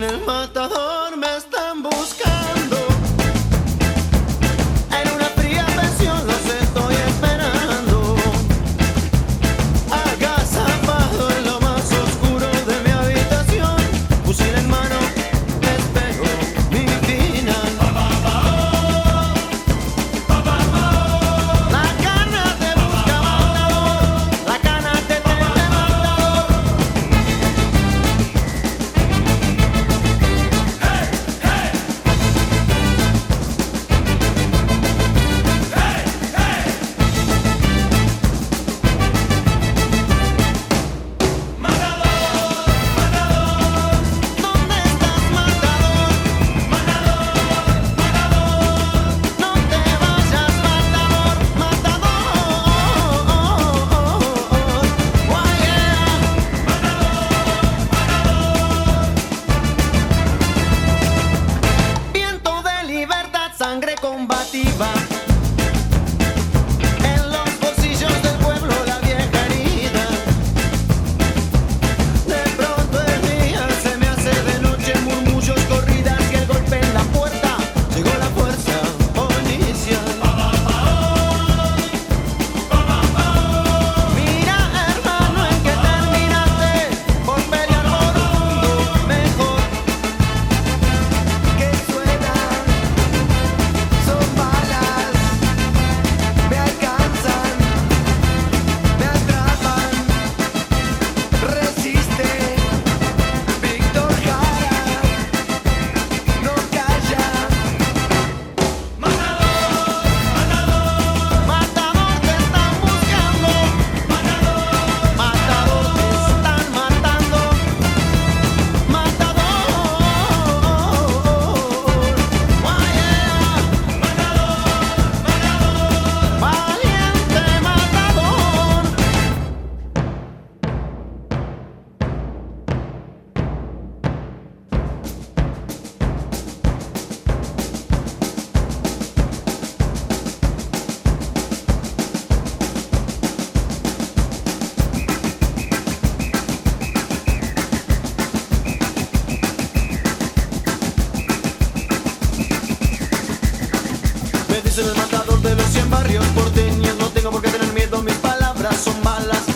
En el matador me están buscando. En una fría pensión los estoy esperando. Agazapado en lo más oscuro de mi habitación, fusil en mano, espero mi final. La cana te busca, matador. La cana te matador. ¿Dónde estás, matador? No te vayas, matador, matador. Viento de libertad, sangre combativa. En los bolsillos del pueblo la vieja herida. De pronto el día se me hace de noche, murmullos, corridas y el golpe en la puerta. Llegó la fuerza policial. Mira, hermano, en que terminaste por pelear por un mundo mejor. Que suena, son balas, me alcanzan, me atrapan. Resiste, Víctor Jara, no calla. Matador, te están buscando. Matador, te están matando. Matador, valiente matador. Me dicen el matador de los 100 barrios porteños. No tengo por qué tener miedo, mis palabras son malas.